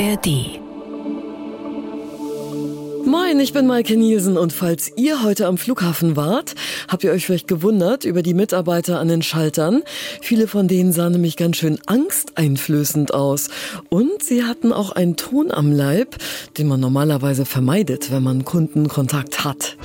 ARD. Moin, ich bin Maike Nielsen und falls ihr heute am Flughafen wart, habt ihr euch vielleicht gewundert über die Mitarbeiter an den Schaltern. Viele von denen sahen nämlich ganz schön angsteinflößend aus. Und sie hatten auch einen Ton am Leib, den man normalerweise vermeidet, wenn man Kundenkontakt hat.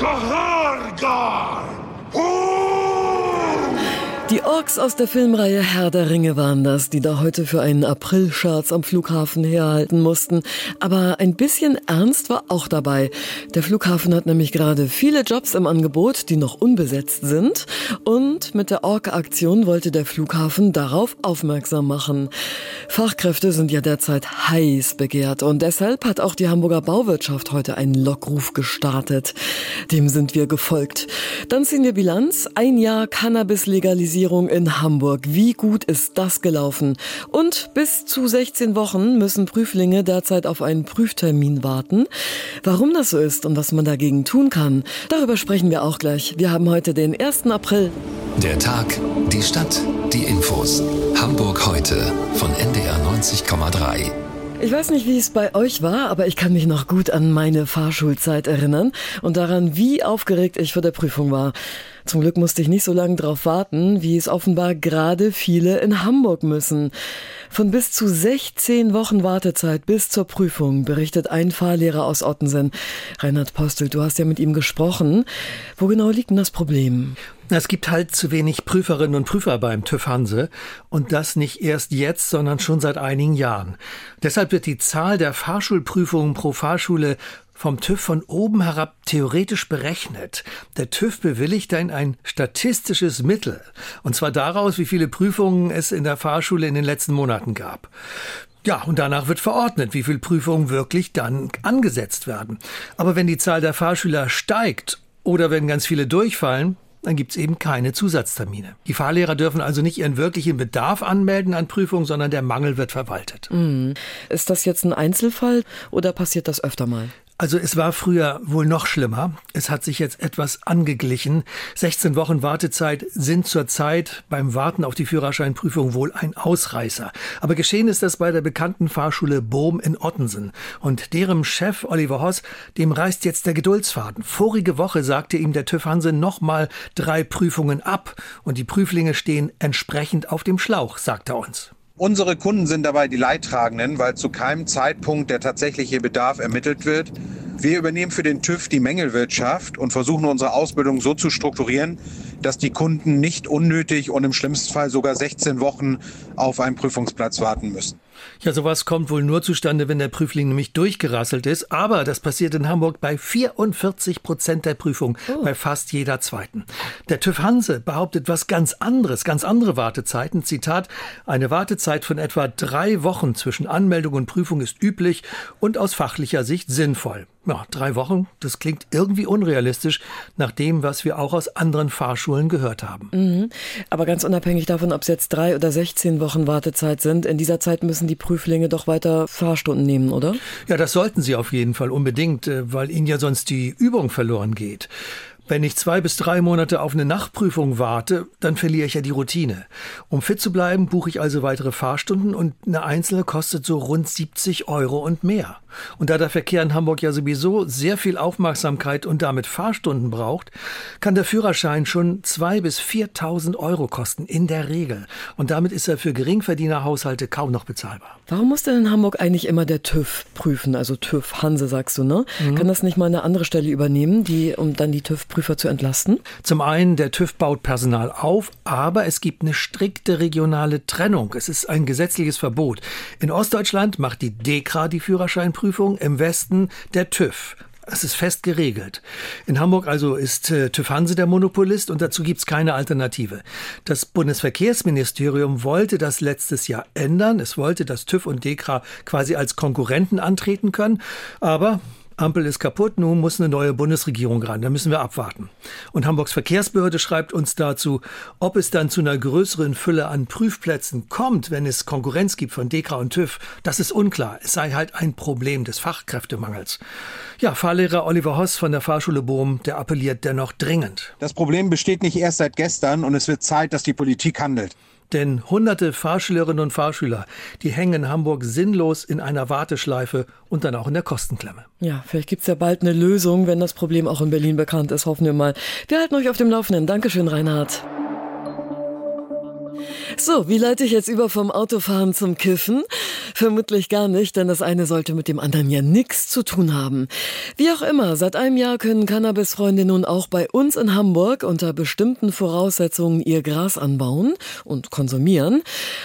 Die Orks aus der Filmreihe Herr der Ringe waren das, die da heute für einen April-Scherz am Flughafen herhalten mussten. Aber ein bisschen Ernst war auch dabei. Der Flughafen hat nämlich gerade viele Jobs im Angebot, die noch unbesetzt sind. Und mit der Ork-Aktion wollte der Flughafen darauf aufmerksam machen. Fachkräfte sind ja derzeit heiß begehrt. Und deshalb hat auch die Hamburger Bauwirtschaft heute einen Lockruf gestartet. Dem sind wir gefolgt. Dann ziehen wir Bilanz. Ein Jahr Cannabis-Legalisierung in Hamburg. Wie gut ist das gelaufen? Und bis zu 16 Wochen müssen Prüflinge derzeit auf einen Prüftermin warten. Warum das so ist und was man dagegen tun kann, darüber sprechen wir auch gleich. Wir haben heute den 1. April. Der Tag, die Stadt, die Infos. Hamburg heute von NDR 90,3. Ich weiß nicht, wie es bei euch war, aber ich kann mich noch gut an meine Fahrschulzeit erinnern und daran, wie aufgeregt ich vor der Prüfung war. Zum Glück musste ich nicht so lange drauf warten, wie es offenbar gerade viele in Hamburg müssen. Von bis zu 16 Wochen Wartezeit bis zur Prüfung, berichtet ein Fahrlehrer aus Ottensen. Reinhard Postel, du hast ja mit ihm gesprochen. Wo genau liegt denn das Problem? Es gibt halt zu wenig Prüferinnen und Prüfer beim TÜV Hanse und das nicht erst jetzt, sondern schon seit einigen Jahren. Deshalb wird die Zahl der Fahrschulprüfungen pro Fahrschule vom TÜV von oben herab theoretisch berechnet. Der TÜV bewilligt dann ein statistisches Mittel. Und zwar daraus, wie viele Prüfungen es in der Fahrschule in den letzten Monaten gab. Ja, und danach wird verordnet, wie viele Prüfungen wirklich dann angesetzt werden. Aber wenn die Zahl der Fahrschüler steigt oder wenn ganz viele durchfallen, dann gibt's eben keine Zusatztermine. Die Fahrlehrer dürfen also nicht ihren wirklichen Bedarf anmelden an Prüfungen, sondern der Mangel wird verwaltet. Ist das jetzt ein Einzelfall oder passiert das öfter mal? Also es war früher wohl noch schlimmer. Es hat sich jetzt etwas angeglichen. 16 Wochen Wartezeit sind zurzeit beim Warten auf die Führerscheinprüfung wohl ein Ausreißer. Aber geschehen ist das bei der bekannten Fahrschule Bohm in Ottensen. Und deren Chef Oliver Hoss, dem reißt jetzt der Geduldsfaden. Vorige Woche sagte ihm der TÜV Hanse nochmal 3 Prüfungen ab. Und die Prüflinge stehen entsprechend auf dem Schlauch, sagt er uns. Unsere Kunden sind dabei die Leidtragenden, weil zu keinem Zeitpunkt der tatsächliche Bedarf ermittelt wird. Wir übernehmen für den TÜV die Mängelwirtschaft und versuchen unsere Ausbildung so zu strukturieren, dass die Kunden nicht unnötig und im schlimmsten Fall sogar 16 Wochen auf einen Prüfungsplatz warten müssen. Ja, sowas kommt wohl nur zustande, wenn der Prüfling nämlich durchgerasselt ist. Aber das passiert in Hamburg bei 44% der Prüfungen, bei fast jeder zweiten. Der TÜV Hanse behauptet was ganz anderes, ganz andere Wartezeiten. Zitat, eine Wartezeit von etwa 3 Wochen zwischen Anmeldung und Prüfung ist üblich und aus fachlicher Sicht sinnvoll. Ja, 3 Wochen, das klingt irgendwie unrealistisch, nach dem, was wir auch aus anderen Fahrschulen gehört haben. Aber ganz unabhängig davon, ob es jetzt 3 oder 16 Wochen Wartezeit sind, in dieser Zeit müssen die Prüflinge doch weiter Fahrstunden nehmen, oder? Ja, das sollten sie auf jeden Fall unbedingt, weil ihnen ja sonst die Übung verloren geht. Wenn ich 2 bis 3 Monate auf eine Nachprüfung warte, dann verliere ich ja die Routine. Um fit zu bleiben, buche ich also weitere Fahrstunden und eine einzelne kostet so rund 70 € und mehr. Und da der Verkehr in Hamburg ja sowieso sehr viel Aufmerksamkeit und damit Fahrstunden braucht, kann der Führerschein schon 2.000 bis 4.000 € kosten, in der Regel. Und damit ist er für Geringverdienerhaushalte kaum noch bezahlbar. Warum muss denn in Hamburg eigentlich immer der TÜV prüfen? Also TÜV Hanse sagst du, ne? Kann das nicht mal eine andere Stelle übernehmen, um dann die TÜV-Prüfer zu entlasten? Zum einen, der TÜV baut Personal auf, aber es gibt eine strikte regionale Trennung. Es ist ein gesetzliches Verbot. In Ostdeutschland macht die DEKRA die Führerscheinprüfung, im Westen der TÜV. Es ist fest geregelt. In Hamburg also ist TÜV Hanse der Monopolist und dazu gibt's keine Alternative. Das Bundesverkehrsministerium wollte das letztes Jahr ändern. Es wollte, dass TÜV und DEKRA quasi als Konkurrenten antreten können, aber Ampel ist kaputt, nun muss eine neue Bundesregierung ran. Da müssen wir abwarten. Und Hamburgs Verkehrsbehörde schreibt uns dazu, ob es dann zu einer größeren Fülle an Prüfplätzen kommt, wenn es Konkurrenz gibt von DEKRA und TÜV. Das ist unklar. Es sei halt ein Problem des Fachkräftemangels. Ja, Fahrlehrer Oliver Hoss von der Fahrschule Bohm, der appelliert dennoch dringend. Das Problem besteht nicht erst seit gestern und es wird Zeit, dass die Politik handelt. Denn hunderte Fahrschülerinnen und Fahrschüler, die hängen in Hamburg sinnlos in einer Warteschleife und dann auch in der Kostenklemme. Ja, vielleicht gibt's ja bald eine Lösung, wenn das Problem auch in Berlin bekannt ist. Hoffen wir mal. Wir halten euch auf dem Laufenden. Dankeschön, Reinhard. So, wie leite ich jetzt über vom Autofahren zum Kiffen? Vermutlich gar nicht, denn das eine sollte mit dem anderen ja nichts zu tun haben. Wie auch immer, seit einem Jahr können Cannabisfreunde nun auch bei uns in Hamburg unter bestimmten Voraussetzungen ihr Gras anbauen und konsumieren.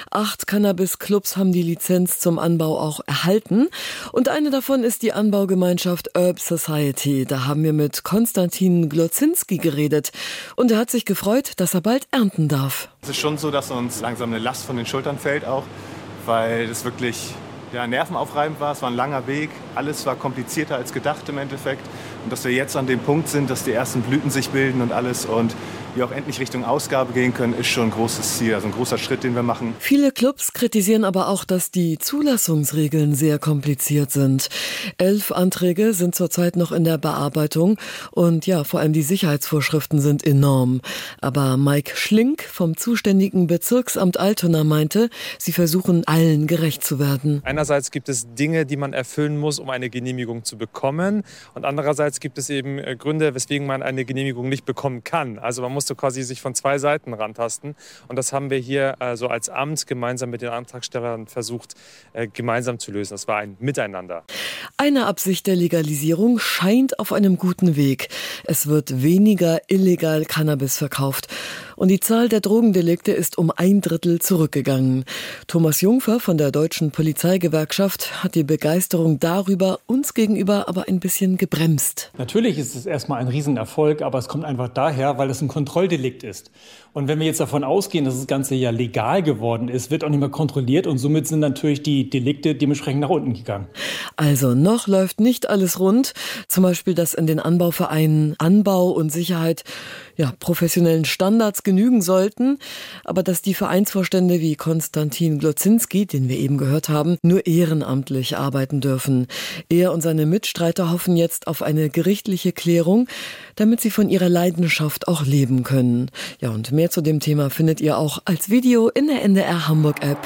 8 Cannabis-Clubs haben die Lizenz zum Anbau auch erhalten. Und eine davon ist die Anbaugemeinschaft Herb Society. Da haben wir mit Konstantin Glozinski geredet. Und er hat sich gefreut, dass er bald ernten darf. Es ist schon so, dass uns langsam eine Last von den Schultern fällt auch, weil es wirklich nervenaufreibend war. Es war ein langer Weg, alles war komplizierter als gedacht im Endeffekt. Und dass wir jetzt an dem Punkt sind, dass die ersten Blüten sich bilden und alles und wir auch endlich Richtung Ausgabe gehen können, ist schon ein großes Ziel, also ein großer Schritt, den wir machen. Viele Clubs kritisieren aber auch, dass die Zulassungsregeln sehr kompliziert sind. 11 Anträge sind zurzeit noch in der Bearbeitung und ja, vor allem die Sicherheitsvorschriften sind enorm. Aber Mike Schlink vom zuständigen Bezirksamt Altona meinte, sie versuchen allen gerecht zu werden. Einerseits gibt es Dinge, die man erfüllen muss, um eine Genehmigung zu bekommen und andererseits gibt es eben Gründe, weswegen man eine Genehmigung nicht bekommen kann. Also man musste quasi sich von 2 Seiten rantasten und das haben wir hier so als Amt gemeinsam mit den Antragstellern versucht, gemeinsam zu lösen. Das war ein Miteinander. Eine Absicht der Legalisierung scheint auf einem guten Weg. Es wird weniger illegal Cannabis verkauft. Und die Zahl der Drogendelikte ist um 1/3 zurückgegangen. Thomas Jungfer von der Deutschen Polizeigewerkschaft hat die Begeisterung darüber uns gegenüber aber ein bisschen gebremst. Natürlich ist es erstmal ein Riesenerfolg, aber es kommt einfach daher, weil es ein Kontrolldelikt ist. Und wenn wir jetzt davon ausgehen, dass das Ganze ja legal geworden ist, wird auch nicht mehr kontrolliert und somit sind natürlich die Delikte dementsprechend nach unten gegangen. Also noch läuft nicht alles rund. Zum Beispiel, dass in den Anbauvereinen Anbau und Sicherheit professionellen Standards genügen sollten, aber dass die Vereinsvorstände wie Konstantin Glozinski, den wir eben gehört haben, nur ehrenamtlich arbeiten dürfen. Er und seine Mitstreiter hoffen jetzt auf eine gerichtliche Klärung, damit sie von ihrer Leidenschaft auch leben können. Ja, und mehr zu dem Thema findet ihr auch als Video in der NDR Hamburg App.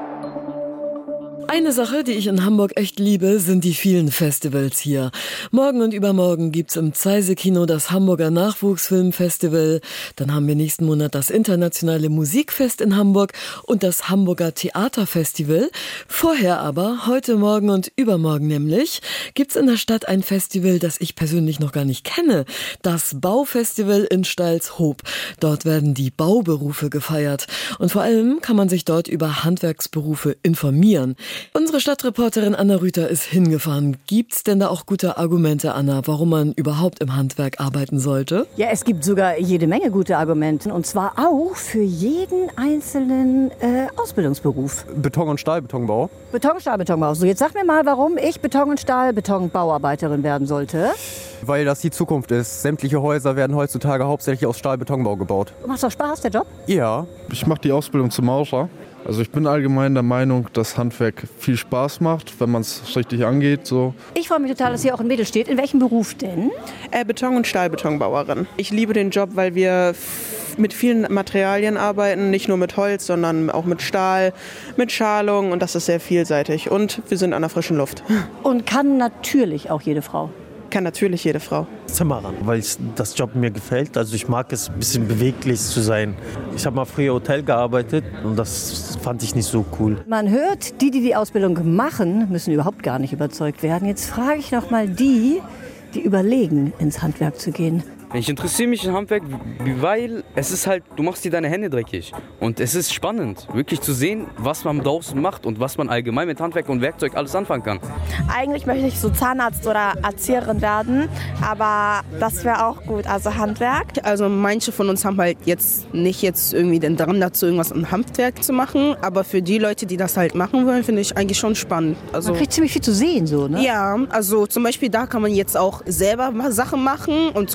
Eine Sache, die ich in Hamburg echt liebe, sind die vielen Festivals hier. Morgen und übermorgen gibt's im Zeise-Kino das Hamburger Nachwuchsfilmfestival. Dann haben wir nächsten Monat das internationale Musikfest in Hamburg und das Hamburger Theaterfestival. Vorher aber, heute Morgen und übermorgen nämlich, gibt's in der Stadt ein Festival, das ich persönlich noch gar nicht kenne. Das Baufestival in Stalshoop. Dort werden die Bauberufe gefeiert. Und vor allem kann man sich dort über Handwerksberufe informieren. Unsere Stadtreporterin Anna Rüther ist hingefahren. Gibt's denn da auch gute Argumente, Anna, warum man überhaupt im Handwerk arbeiten sollte? Ja, es gibt sogar jede Menge gute Argumente. Und zwar auch für jeden einzelnen Ausbildungsberuf. Beton- und Stahlbetonbau. Beton, Stahlbetonbau. So, jetzt sag mir mal, warum ich Beton- und Stahlbetonbauarbeiterin werden sollte. Weil das die Zukunft ist. Sämtliche Häuser werden heutzutage hauptsächlich aus Stahlbetonbau gebaut. Macht doch Spaß, der Job? Ja. Ich mache die Ausbildung zum Maurer. Also ich bin allgemein der Meinung, dass Handwerk viel Spaß macht, wenn man es richtig angeht. So. Ich freue mich total, dass hier auch ein Mädel steht. In welchem Beruf denn? Beton- und Stahlbetonbauerin. Ich liebe den Job, weil wir mit vielen Materialien arbeiten, nicht nur mit Holz, sondern auch mit Stahl, mit Schalung und das ist sehr vielseitig. Und wir sind an der frischen Luft. Und kann natürlich auch jede Frau. Kann natürlich jede Frau. Zimmerer, weil das Job mir gefällt. Also ich mag es, ein bisschen beweglich zu sein. Ich habe mal früher Hotel gearbeitet und das fand ich nicht so cool. Man hört, die Ausbildung machen, müssen überhaupt gar nicht überzeugt werden. Jetzt frage ich noch mal die überlegen, ins Handwerk zu gehen. Ich interessiere mich im Handwerk, weil es ist halt, du machst dir deine Hände dreckig. Und es ist spannend, wirklich zu sehen, was man draußen macht und was man allgemein mit Handwerk und Werkzeug alles anfangen kann. Eigentlich möchte ich so Zahnarzt oder Erzieherin werden, aber das wäre auch gut, also Handwerk. Also manche von uns haben halt nicht irgendwie den Drang dazu, irgendwas im Handwerk zu machen, aber für die Leute, die das halt machen wollen, finde ich eigentlich schon spannend. Also, man kriegt ziemlich viel zu sehen, so, ne? Ja, also zum Beispiel da kann man jetzt auch selber mal Sachen machen und gucken, wo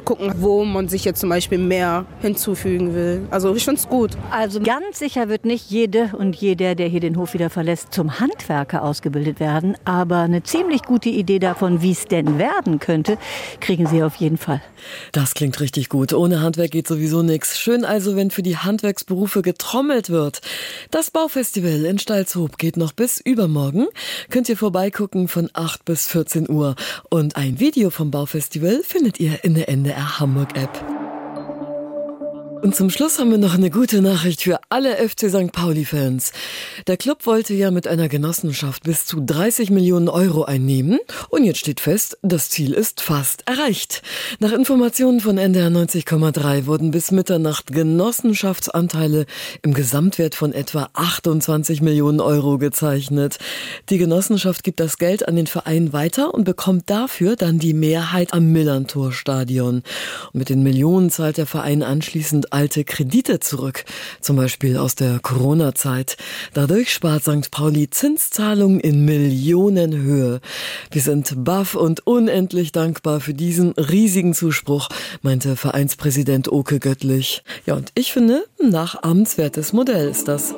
wo man sich jetzt zum Beispiel mehr hinzufügen will. Also ich finde es gut. Also ganz sicher wird nicht jede und jeder, der hier den Hof wieder verlässt, zum Handwerker ausgebildet werden. Aber eine ziemlich gute Idee davon, wie es denn werden könnte, kriegen Sie auf jeden Fall. Das klingt richtig gut. Ohne Handwerk geht sowieso nichts. Schön also, wenn für die Handwerksberufe getrommelt wird. Das Baufestival in Stalzhoop geht noch bis übermorgen. Könnt ihr vorbeigucken von 8 bis 14 Uhr. Und ein Video vom Baufestival findet ihr in der NDR Hamburg App. Und zum Schluss haben wir noch eine gute Nachricht für alle FC St. Pauli-Fans. Der Club wollte ja mit einer Genossenschaft bis zu 30 Millionen Euro einnehmen. Und jetzt steht fest, das Ziel ist fast erreicht. Nach Informationen von NDR 90,3 wurden bis Mitternacht Genossenschaftsanteile im Gesamtwert von etwa 28 Millionen Euro gezeichnet. Die Genossenschaft gibt das Geld an den Verein weiter und bekommt dafür dann die Mehrheit am Millerntor-Stadion. Und mit den Millionen zahlt der Verein anschließend alte Kredite zurück, zum Beispiel aus der Corona-Zeit. Dadurch spart St. Pauli Zinszahlungen in Millionenhöhe. Wir sind baff und unendlich dankbar für diesen riesigen Zuspruch, meinte Vereinspräsident Oke Göttlich. Ja, und ich finde, ein nachahmenswertes Modell ist das.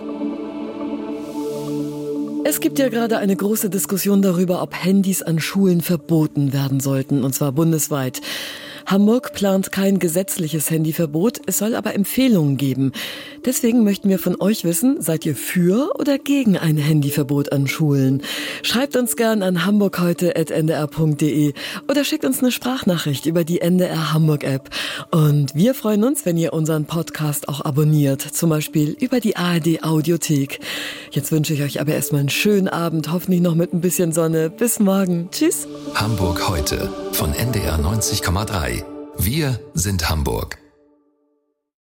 Es gibt ja gerade eine große Diskussion darüber, ob Handys an Schulen verboten werden sollten, und zwar bundesweit. Hamburg plant kein gesetzliches Handyverbot, es soll aber Empfehlungen geben. Deswegen möchten wir von euch wissen, seid ihr für oder gegen ein Handyverbot an Schulen? Schreibt uns gern an hamburgheute@ndr.de oder schickt uns eine Sprachnachricht über die NDR Hamburg App. Und wir freuen uns, wenn ihr unseren Podcast auch abonniert, zum Beispiel über die ARD Audiothek. Jetzt wünsche ich euch aber erstmal einen schönen Abend, hoffentlich noch mit ein bisschen Sonne. Bis morgen. Tschüss. Hamburg heute von NDR 90,3. Wir sind Hamburg.